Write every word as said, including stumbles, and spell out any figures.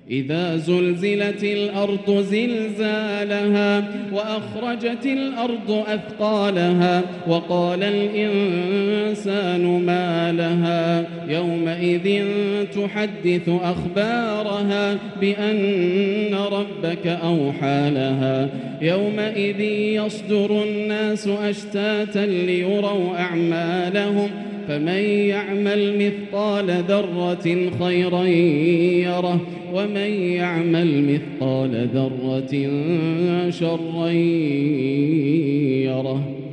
إذا زلزلت الأرض زلزالها وأخرجت الأرض أثقالها وقال الإنسان ما لها يومئذ تحدث أخبارها بأن ربك أوحى لها يومئذ يصدر الناس أشتاتا ليروا أعمالهم فمن يعمل مثقال ذرة خيرا يره ومن يعمل مثقال ذرة شرا يره.